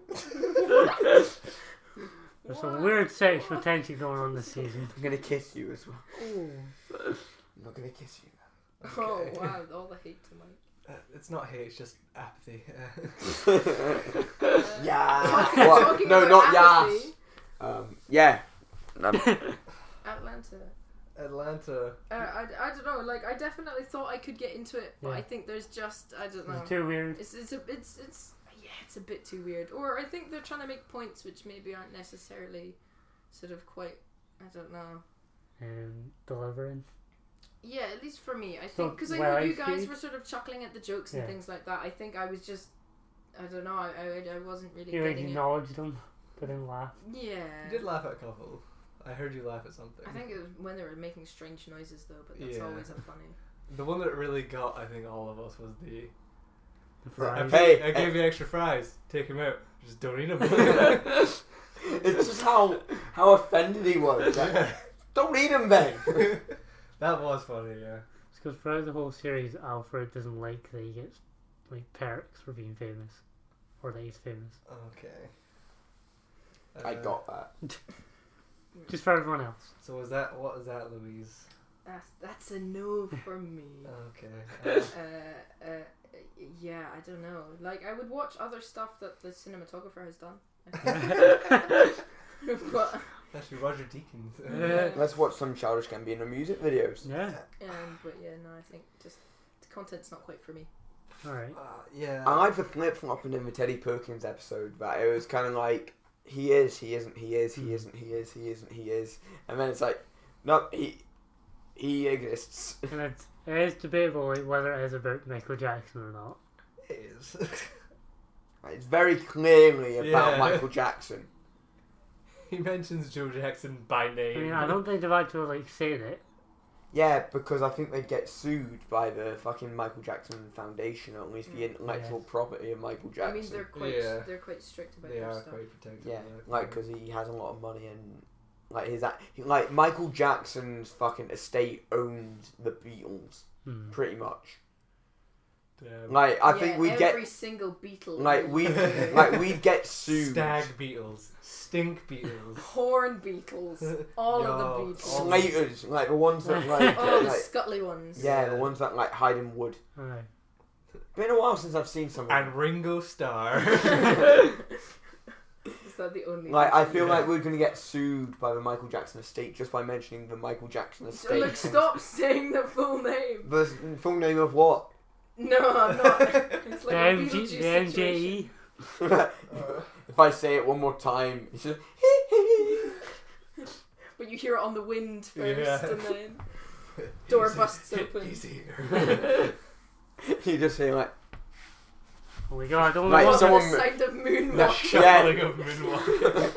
There's some What? weird sexual tension going on this season. I'm gonna kiss you as well. I'm not gonna kiss you. Oh Okay. wow, all the hate tonight. uh, it's not hate, it's just apathy. Uh, Yeah. Talking, What? talking No, about not apathy, yes. Um, yeah. Um, Atlanta. Atlanta. Uh, I, I don't know. Like I definitely thought I could get into it, but Yeah. I think there's just I don't know. It's too weird. It's it's a, it's it's yeah, it's a bit too weird. Or I think they're trying to make points which maybe aren't necessarily sort of quite. I don't know. And delivering. Yeah, at least for me, I So, think because I well, know I you guys see- were sort of chuckling at the jokes and Yeah. things like that. I think I was just. I don't know. I I, I wasn't really You like getting it. acknowledged them, but didn't laugh. Yeah. You did laugh at a couple. I heard you laugh at something. I think it was when they were making strange noises though, but that's Yeah. always a funny. The one that really got, I think, all of us was the. The I, fries. Hey, I gave you extra fries. Take him out. Just don't eat them. it's just how how offended he was. Like, don't eat him then. That was funny, yeah. It's because throughout the whole series, Alfred doesn't like that he gets like perks for being famous, or that he's famous. Okay. I Uh, got that. Just for everyone else. So was that? What is that, Louise? That's that's a no for me. Okay. Uh, uh, yeah, I don't know. Like, I would watch other stuff that the cinematographer has done. I think. But Actually, Roger Deakins. Yeah. Let's watch some Childish Gambino music videos. Yeah. um, but yeah, no, I think just the content's not quite for me. All right. Uh, yeah. I like the flip flopping in the Teddy Perkins episode, that it was kind of like, he is, he isn't, he is, he isn't, he is, he isn't, he is. And then it's like, no, he he exists. And it's, it is debatable like, whether it is about Michael Jackson or not. It is. It's very clearly about Yeah. Michael Jackson. He mentions Joe Jackson by name. I mean, I don't think they've actually like said it. Yeah, because I think they'd get sued by the fucking Michael Jackson Foundation, or at least the intellectual Yeah. property of Michael Jackson. I mean, they're quite Yeah. they're quite strict about They their are stuff. quite protective. Yeah, of that. like because he has a lot of money and like his a- like Michael Jackson's fucking estate owned the Beatles Hmm. pretty much. Yeah. Like I yeah, think we'd every get single Beatle. like we like we'd get sued. Stag Beatles, Stink Beatles. Horn Beatles, all Yo, of the all Beatles, Slaters, like the ones that like, oh the like scuttly ones. yeah, the ones that like hide in wood. All right. Been a while since I've seen some. of them. And Ringo Starr. Is that the only? Like I Beatle? feel Yeah. like we're gonna get sued by the Michael Jackson estate just by mentioning the Michael Jackson estate. Look, stop saying the full name. The full name of what? No, I'm not. It's like The, a M G, Beetlejuice the M J situation. E. If I say it one more time, it's just But you hear it on the wind first, Yeah. and then door He's- busts open. He's here. you just say like Oh my god, I don't Like, know Oh, what. someone- the sound of No, moonwalking. Shuffling of moonwalk.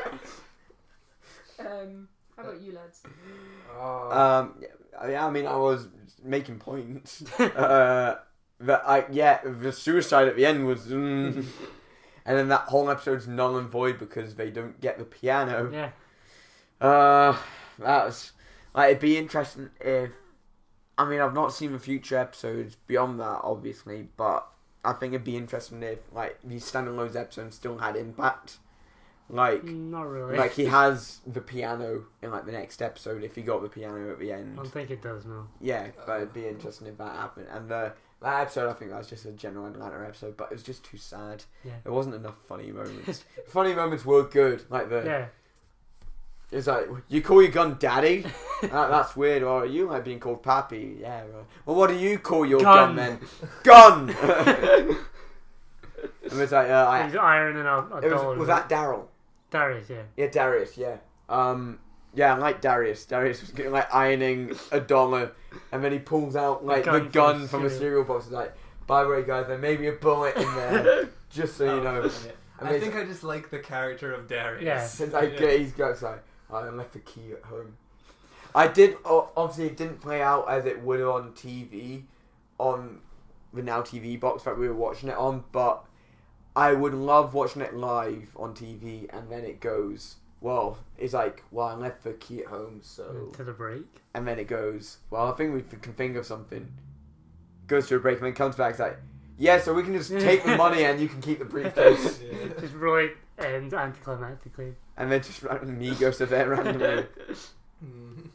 Um, how about you lads? Oh. um yeah, I mean I was making points. uh that I yeah, the suicide at the end was mm, and then that whole episode's null and void because they don't get the piano. Yeah. Uh, that was like it'd be interesting if I mean I've not seen the future episodes beyond that obviously, but I think it'd be interesting if like these standalone episodes still had impact. Like Not really. like he has the piano in like the next episode if he got the piano at the I end. don't think it does, no. Yeah, but it'd be interesting if that happened. And the that episode I think that was just a general Atlanta episode, but it was just too sad. Yeah. There wasn't enough funny moments. Funny moments were good, like the Yeah. It's like, you call your gun daddy? that, that's weird. Or you like being called pappy? Yeah. Well, well what do you call your gun, Gun. then? Gun! And it's like, uh, I, He's ironing a, a it was, dollar. was that Daryl? Darius, yeah. Yeah, Darius, yeah. Um, yeah, I like Darius. Darius was getting, like ironing a dollar and then he pulls out like the gun gun, from from, the a cereal box. He's like, by the way guys, there may be a bullet in there. Just so you know. Yeah. I I, mean, think I just like the character of Darius. Yeah. Since I Yeah. get, he's got like, I left the key at home. I did. o- Obviously, it didn't play out as it would on T V, on the Now T V box that we were watching it on. But I would love watching it live on T V, and then it goes. Well, it's like, well, I left the key at home, so. To the break. And then it goes. Well, I think we can think of something. Goes to a break and then comes back. It's like, yeah, so we can just take the money and you can keep the briefcase. Yeah. Just really ends anticlimactically. And then just randomly goes to there randomly. Mm.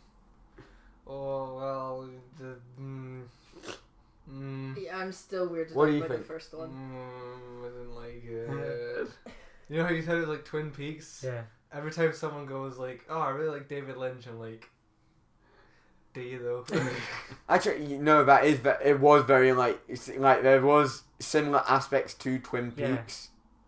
Oh well. The, mm, mm, Yeah, I'm still weirded What out do you by think? the first one. mm, I didn't like it. You know how you said it was like Twin Peaks? Yeah. Every time someone goes like, "Oh, I really like David Lynch," I'm like, "Do you though?" Actually, you know that is ve- it was very like it's, like there was similar aspects to Twin Yeah. Peaks.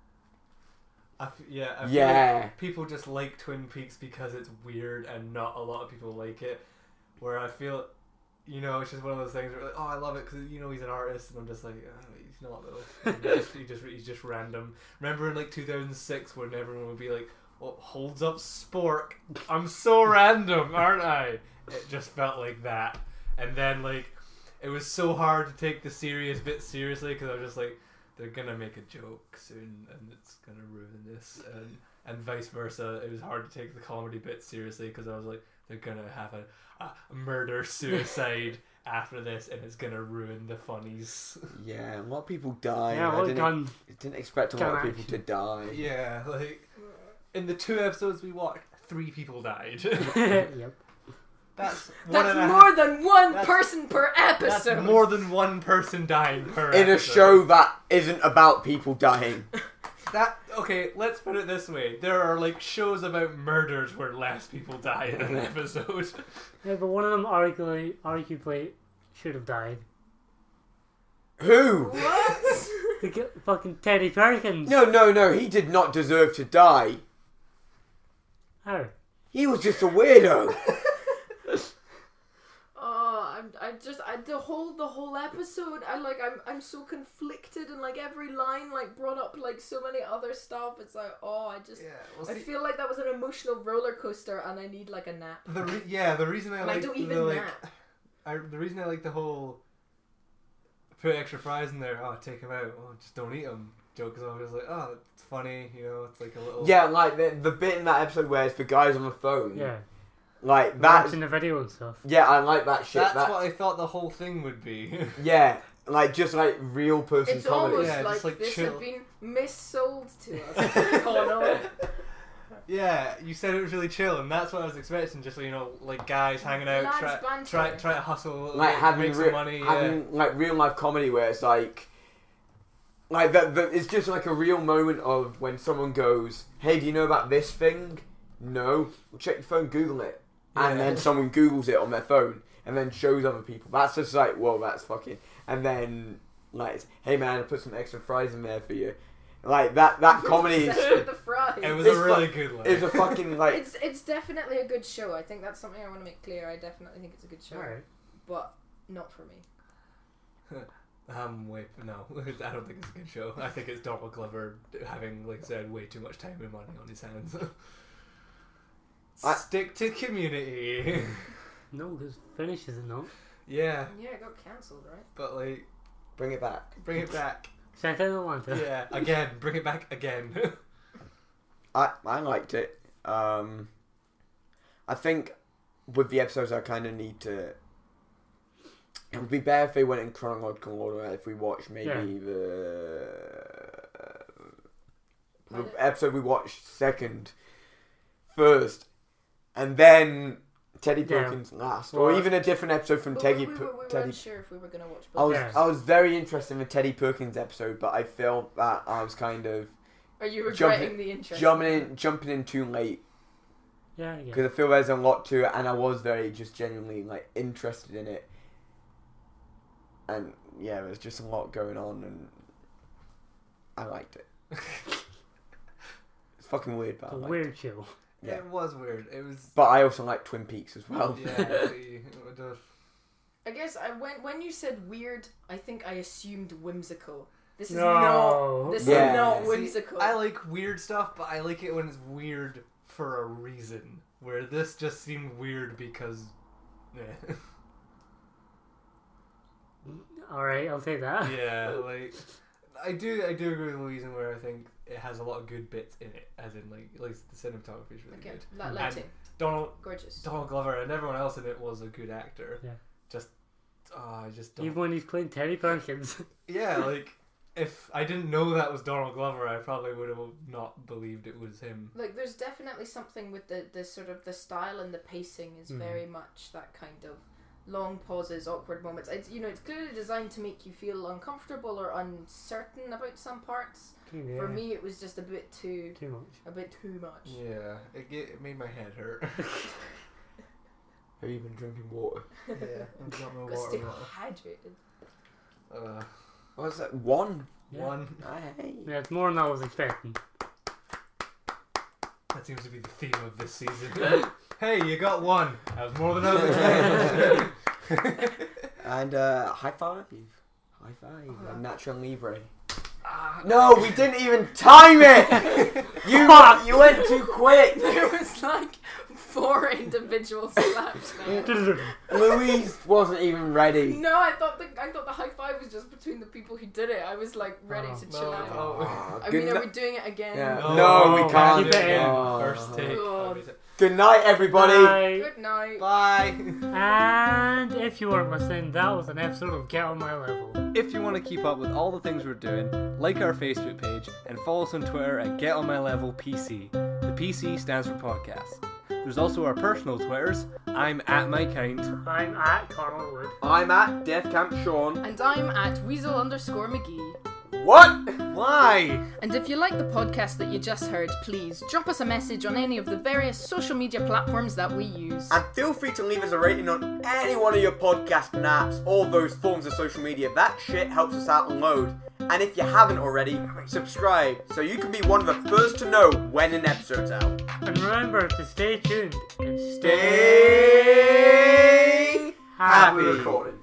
I f- yeah. I feel Yeah. like people just like Twin Peaks because it's weird and not a lot of people like it. Where I feel, you know, it's just one of those things where like, oh, I love it because you know he's an artist, and I'm just like, oh, he's not though. He just, he just he's just random. Remember in like two thousand six when everyone would be like, "What holds up Spork? I'm so random, aren't I?" It just felt like that, and then like it was so hard to take the serious bit seriously because I was just like, they're gonna make a joke soon and it's gonna ruin this, and and vice versa. It was hard to take the comedy bit seriously because I was like, they're gonna have a, a murder suicide after this and it's gonna ruin the funnies. Yeah, a lot of people died. Yeah, I what didn't, gun? didn't expect a gun lot of people to action. die. Yeah, like in the two episodes we watched, three people died. Yep. That's one That's and a more half- than one that's- person per That's episode. more than one person dying per In a episode. show that isn't about people dying. That okay, let's put it this way. There are like shows about murders where less people die in an episode. Yeah, but one of them arguably, arguably should have died. Who? What? The g- fucking Teddy Perkins. No, no, no. He did not deserve to die. How? He was just a weirdo. Oh, I'm, I just, I the whole, the whole episode. I like, I'm, I'm so conflicted, and like every line, like brought up like so many other stuff. It's like, oh, I just, well, I feel like that was an emotional roller coaster, and I need like a nap. the re- yeah, the reason I And like I don't the, even like, nap. I, the reason I like the whole put extra fries in there. Oh, take them out. Oh, just don't eat them. Joke is always like, oh, it's funny. You know, it's like a little Yeah, like the, the bit in that episode where it's the guys on the phone. Yeah. Like that. Watching the video and stuff. Yeah, I like that shit. That's that, what I thought the whole thing would be. Yeah, like just like real person It's comedy. almost Yeah, like, just, like, this chill. had been missold to us. Oh no. Yeah, you said it was really chill, and that's what I was expecting. Just you know, like guys hanging out, Lads try, banter. try, try to hustle, a little Like bit, having make some re- money. having Yeah. like real life comedy where it's like, like that. The, it's just like a real moment of when someone goes, "Hey, do you know about this thing?" No. Well, check your phone, Google it, and Yeah. then someone Googles it on their phone and then shows other people. That's just like, whoa, that's fucking. And then like, it's, hey man, I put some extra fries in there for you. Like that. That comedy is. Obsessed with the fries. It was It's a really fu- good line. It's a fucking like. It's it's definitely a good show. I think that's something I want to make clear. I definitely think it's a good show, Alright. but not for me. Um, wait, no, I don't think it's a good show. I think it's Donald Glover having, like I said, way too much time and money on his hands. I- Stick to Community. No, because finishes it not. Yeah, Yeah, it got cancelled, right? but like, Bring it back. bring it back. Sent out Atlanta. Yeah, again, bring it back again. I I liked it. Um, I think with the episodes, I kind of need to. It would be better if they went in chronological order. If we watched maybe Yeah. the, the Pilot? episode we watched second, first, and then Teddy Yeah. Perkins last, or Well, even a different episode from But Teddy. we, we, Per- we, we Teddy. weren't sure if we were going to watch I both. was Yeah. I was very interested in the Teddy Perkins episode, but I felt that I was kind of Are you jumping- regretting the interest? jumping in jumping in too late. Yeah, yeah. Because I feel there's a lot to it, and I was very just genuinely like interested in it, and yeah, there's just a lot going on, and I liked it. It's fucking weird, but It's I a liked weird it. show. Yeah. It was weird. It was. But I also like Twin Peaks as well. Yeah, see, it was- I guess I when when you said weird, I think I assumed whimsical. This is No. not. This Yeah. is not See, whimsical. I like weird stuff, but I like it when it's weird for a reason. Where this just seemed weird because. Yeah. Alright, I'll take that. Yeah, like I do, I do agree with Louise in where I think it has a lot of good bits in it, as in like, like the cinematography is really Okay, good. that And lighting, Donald, gorgeous. Donald Glover, and everyone else in it was a good actor. Yeah. Just, oh, I just don't. Even when he's playing Teddy Perkins. Yeah, like if I didn't know that was Donald Glover, I probably would have not believed it was him. Like, there's definitely something with the, the sort of the style and the pacing is Mhm. very much that kind of long pauses, awkward moments. It's you know it's clearly designed to make you feel uncomfortable or uncertain about some parts. Yeah, For me, it was just a bit too too much. a bit too much. Yeah, it, ge- it made my head hurt. Have you been drinking water? yeah, I've got my Gotta water stay bottle. hydrated. Uh, What's that? One. Yeah. One. Hey. Yeah, it's more than I was expecting. That seems to be the theme of this season. Hey, you got one. That was more than I was expecting. And uh, high five. High five. Oh. And Natural Libre. Ah, No, we didn't even time it. You you went too quick. There was like four individual slaps there. Louise wasn't even ready. No, I thought the I thought the high five was just between the people who did it. I was like ready Oh. to chill No, out. no. Oh, I good mean, are ni- we doing it again? Yeah. No, No, we can't. Keep it in. Oh. First take. God. Good night, everybody. Bye. Good night. Bye. And if you weren't listening, that was an episode of Get On My Level. If you want to keep up with all the things we're doing, like our Facebook page and follow us on Twitter at Get On My Level P C. The P C stands for podcast. There's also our personal Twitters. I'm at MyKind. I'm at Carl Wood. I'm at Death Camp Sean. And I'm at Weasel underscore McGee. What? Why? And if you like the podcast that you just heard, please drop us a message on any of the various social media platforms that we use. And feel free to leave us a rating on any one of your podcast apps, all those forms of social media. That shit helps us out a load. And if you haven't already, subscribe so you can be one of the first to know when an episode's out. And remember to stay tuned and stay Stay happy. happy. Recording.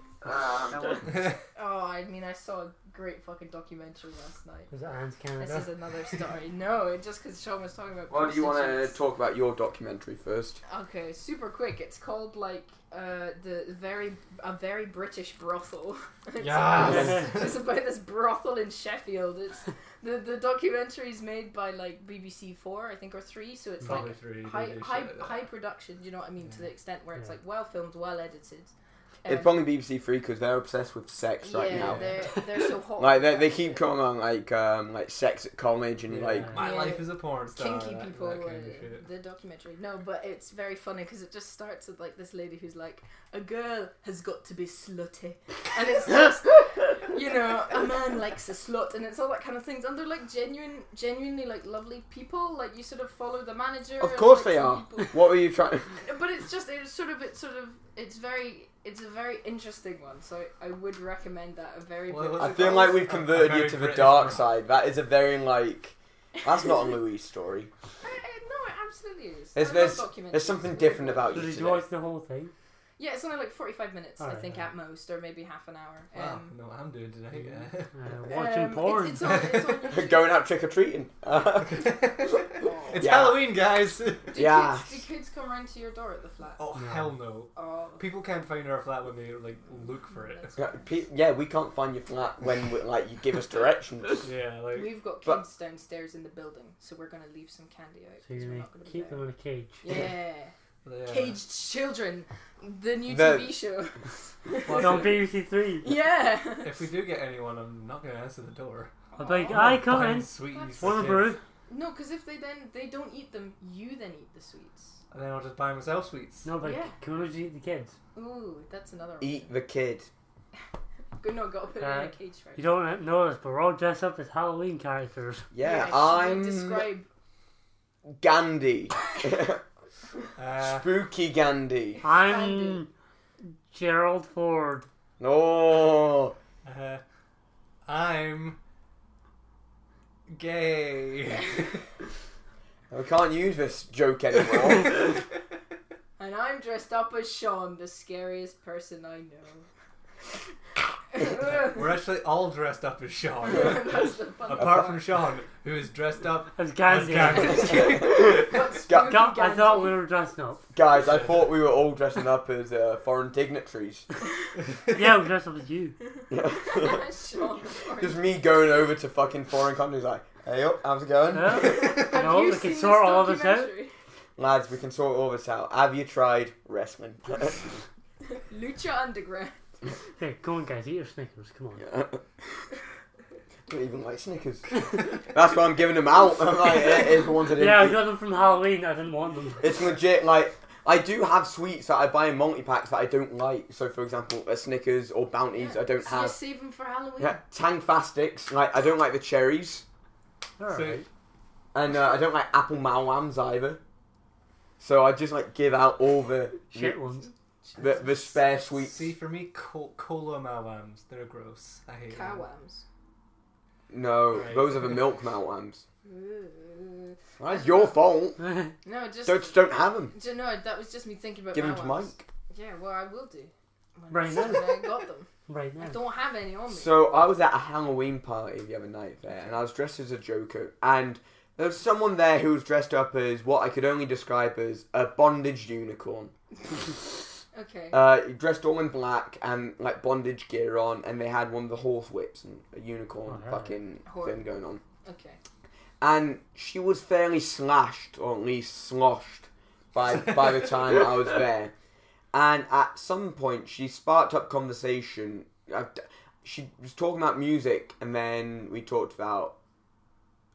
Oh, I mean, I saw a great fucking documentary last night. Was it Anne's This Canada? is another story. No, it just because Sean was talking about. Well, do you want to prostitutes. talk about your documentary first? Okay, super quick. It's called like uh the very a very British brothel. It's Yes. about- It's about this brothel in Sheffield. It's the the documentary's made by like B B C Four, I think, or three. So it's Probably like three. high they do high shit like that. high production. You know what I mean? To the extent where it's Yeah. like well filmed, well edited. It's Um, probably B B C Three because they're obsessed with sex right yeah, now. they're they're so hot. Like they, they keep going on like um like sex at college and Yeah. like My Yeah. life is a porn star. kinky that- people. that uh, kind of shit. the documentary. No, but it's very funny because it just starts with like this lady who's like, a girl has got to be slutty, and it's just, you know, a man likes a slut, and it's all that kind of things. And they're like genuine, genuinely like lovely people. Like you sort of follow the manager. Of and, course like, they some are. people- What were you trying? But it's just it's sort of it's sort of it's very it's a very interesting one. So I, I would recommend that. A very. Well, British I what's feel one. like we've A- a converted you very to the British dark one. side. That is a very like. That's not a Louise story. I, I, no, it absolutely is. There's I love there's, documentaries. there's something It's really different good. about So you did you today. watch the whole thing? Yeah, it's only like forty-five minutes, I Alright, think, yeah. at most, or maybe half an hour. Wow, Um, no, I'm doing today. Uh, watching um, porn. It's, it's on, it's on YouTube. Going out trick or treating. It's Yeah. Halloween, guys. Do Yeah. Kids, do kids come round to your door at the flat? Oh No. hell no! Oh, People can't find our flat when they like look for it. that's Yeah, right. pe- yeah, we can't find your flat when we, like you give us directions. Yeah, like We've got But- kids downstairs in the building, so we're gonna leave some candy out. So 'cause you're we're gonna not gonna be keep there. them in a cage. Yeah. yeah. Caged Children, the new The- T V show. Well, On B B C Three. Yeah. If we do get anyone, I'm not gonna answer the door. I'm like, Aw. I come Buying in. sweeties for Want a kids. brew? No, because if they then they don't eat them, you then eat the sweets. And then I'll just buy myself sweets. No, but Yeah. can we just eat the kids? Ooh, that's another. Eat the kid. Good, no, gotta put it in Uh, a cage first. You don't know this, but we're all dressed up as Halloween characters. Yeah, should I'm you describe. Gandhi. Uh, Spooky Gandhi. I'm Gerald Ford. No. uh, I'm gay. We can't use this joke anymore. And I'm dressed up as Sean, the scariest person I know. We're actually all dressed up as Sean. That's the fun Apart part. from Sean, who is dressed up As as Gandhi. Gandhi. But Ga- spooky God, I Gandhi. thought we were dressing up. Guys, I thought we were all dressing up as uh, foreign dignitaries. Yeah, we're dressed up as you. Sean, sorry. Just me going over to fucking foreign countries like, hey up, how's it going? Yeah. Have No, you we can seen sort this all this out. documentary? Lads, we can sort all this out. Have you tried wrestling? Lucha Underground. Hey, come on, guys, eat your Snickers. Come on. Yeah. Don't even like Snickers. That's why I'm giving them out. I'm like, eh, here's the ones I didn't Yeah, I eat. got them from Halloween. I didn't want them. It's legit, like, I do have sweets that I buy in multi-packs that I don't like. So, for example, a Snickers or Bounties I don't so you have. save them for Halloween? Yeah, Tang Fastics, like, I don't like the cherries. All So- right. And uh, I don't like apple malwams either. So I just, like, give out all the Shit ones. the, the spare sweets. See, for me, co- cola malwams, they're gross. I hate them. Cowams. No, Right. those are the milk malwams. Ooh. That's your fault. No, just... Don't, just don't have them. Do you know, that was just me thinking about Give them to Malwams. Mike. Yeah, well, I will do. When Right I- now. when I got them. Right I now. don't have any on me. So I was at a Halloween party the other night there, and I was dressed as a Joker, and there was someone there who was dressed up as what I could only describe as a bondage unicorn. Okay. Uh, he dressed all in black and like bondage gear on, and they had one of the horse whips and a unicorn Oh, yeah. fucking Hor- thing going on. okay. And she was fairly slashed, or at least sloshed, by by the time I was there. And at some point, she sparked up conversation. Uh, She was talking about music, and then we talked about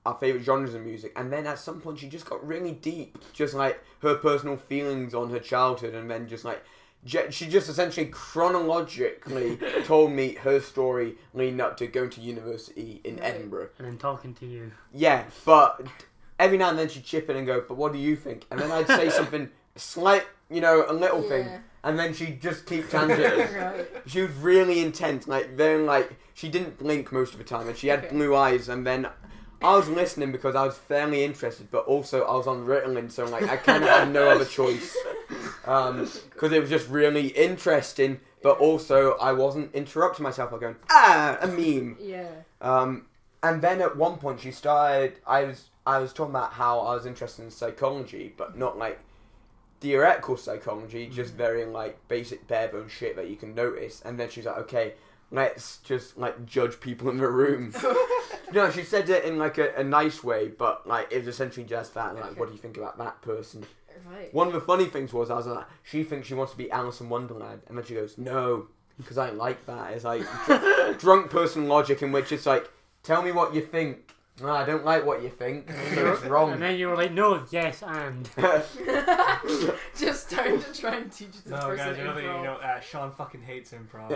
our favourite genres of music, and then at some point she just got really deep, just like her personal feelings on her childhood, and then just like, je- she just essentially chronologically told me her story leading up to going to university in Right. Edinburgh. And then talking to you. Yeah, but every now and then she'd chip in and go, but what do you think? And then I'd say something slight, you know, a little thing, Yeah. and then she'd just keep tangenting. Right. She was really intense, like very like she didn't blink most of the time, and she had Okay. blue eyes. And then I was listening because I was fairly interested, but also I was on Ritalin, so like I kind of had no other choice, um, because it was just really interesting. But also I wasn't interrupting myself by going ah a meme. Yeah. Um, and then at one point she started. I was I was talking about how I was interested in psychology, but not like theoretical psychology, just very like basic bare bones shit that you can notice. And then she's like, okay, let's just like judge people in the room. No, she said it in like a, a nice way, but like it was essentially just that. Like, Okay. what do you think about that person? Right. One of the funny things was I was like, she thinks she wants to be Alice in Wonderland, and then she goes, no, because I like that. It's like dr- drunk person logic, in which it's like, tell me what you think. No, I don't like what you think, so it's And wrong. then you were like, no, yes, and. Just starting to try and teach this No, person guys, you know that you improv. know uh, Sean fucking hates improv.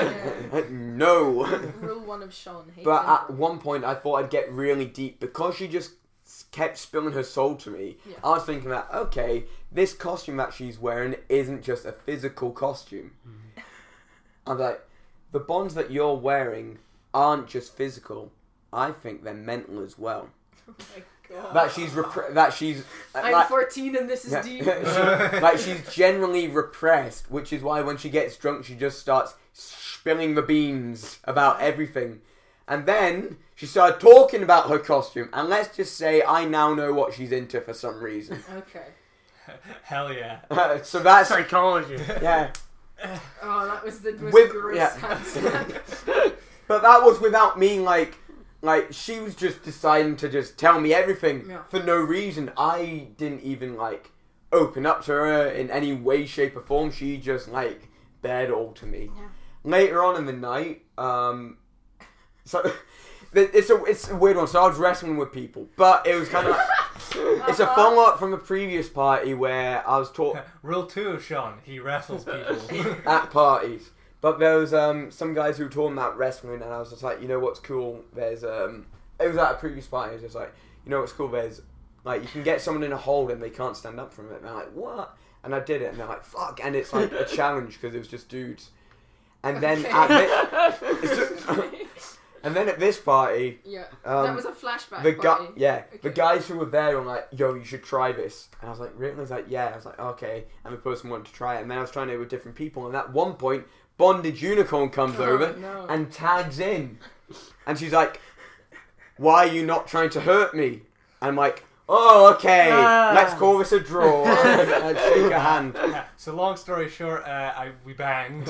No. Rule one of Sean. Hates But improv. at one point, I thought I'd get really deep because she just kept spilling her soul to me. Yeah. I was thinking that, okay, this costume that she's wearing isn't just a physical costume. Mm. I'm like, the bonds that you're wearing aren't just physical. I think they're mental as well. Oh my god. That she's repre- that she's uh, I'm like, fourteen and this is yeah, deep. she- like she's generally repressed, which is why when she gets drunk, she just starts spilling the beans about everything. And then she started talking about her costume, and let's just say I now know what she's into for some reason. Okay. Hell yeah. So that's Psychology. yeah. Oh, that was the most With- gross yeah. hand slap. But that was without me, like, like she was just deciding to just tell me everything Yeah. for no reason. I didn't even like open up to her in any way, shape, or form. She just like bared all to me. Yeah. Later on in the night, um, so it's a it's a weird one. So I was wrestling with people, but it was kind of like, it's a follow up from a previous party where I was taught Rule two of Sean, he wrestles people. at parties. But there was um, some guys who were talking about wrestling, and I was just like, you know what's cool? There's um, it was at a previous party. I was just like, you know what's cool? There's like you can get someone in a hold and they can't stand up from it. And they're like, what? And I did it, and they're like, fuck! And it's like a challenge because it was just dudes. And then Okay. at this, and then at this party, Yeah. um, that was a flashback the guy, party. yeah, the Okay. guys who were there were like, "Yo, you should try this." And I was like, "Really?" I was like, "Yeah." I was like, "Okay." And the person wanted to try it, and then I was trying it with different people. And at one point, Bondage Unicorn comes Oh, over no. and tags in, and she's like, "Why are you not trying to hurt me?" I'm like, "Oh, okay. Ah. Let's call this a draw." I'd shake her hand. Yeah, so long story short, uh, I we banged.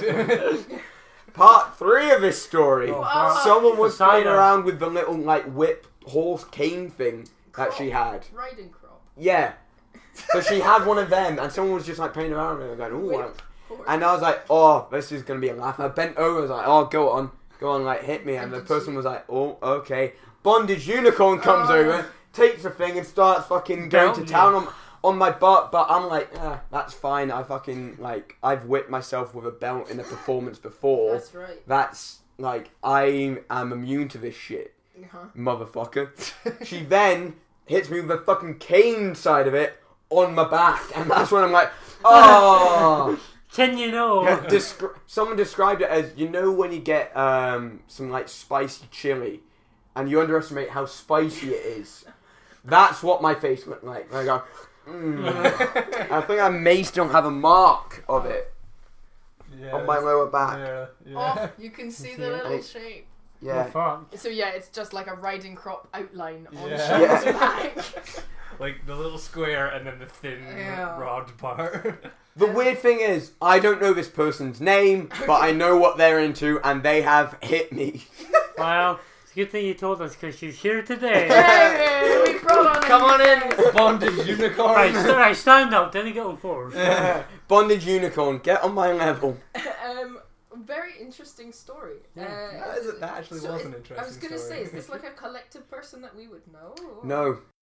Part three of this story. Oh, fuck. Someone was Designer. playing around with the little like whip horse cane thing that she had. Riding crop. Yeah. So she had one of them, and someone was just like playing around with it, going, "Ooh," Whip horse. and I was like, "Oh, this is gonna be a laugh." And I bent over, I was like, "Oh, go on, go on, like hit me." And And the did person she? was like, "Oh, okay." Bondage Unicorn comes Oh. over, takes the thing, and starts fucking going to Belting town you. on on my butt. But I'm like, ah, that's fine. I fucking like I've whipped myself with a belt in a performance before. That's right. That's like I am immune to this shit, Uh-huh. motherfucker. She then hits me with the fucking cane side of it on my back, and that's when I'm like, oh. Can you know? Descri- someone described it as, you know when you get um, some like spicy chili, and you underestimate how spicy it is. That's what my face looked like. I go, mm. I think I may still have a mark of it Yeah, on my lower back. Yeah, yeah. Oh, you can see the Yeah. little shape. Yeah. Oh, fuck. So yeah, it's just like a riding crop outline on Yeah. Sean's Yeah. back. Like the little square and then the thin Yeah. rod part. The weird thing is, I don't know this person's name, but I know what they're into, and they have hit me. Well, it's a good thing you told us because she's here today. Hey, we brought on Come on in, Bondage Unicorn. Right, so, right, stand up, then you get on forward. Bondage Unicorn, get on my level. Um, very interesting story. Yeah. Uh, That, is, that actually so was is- an interesting I was gonna story. say, is this like a collective person that we would know? or- No,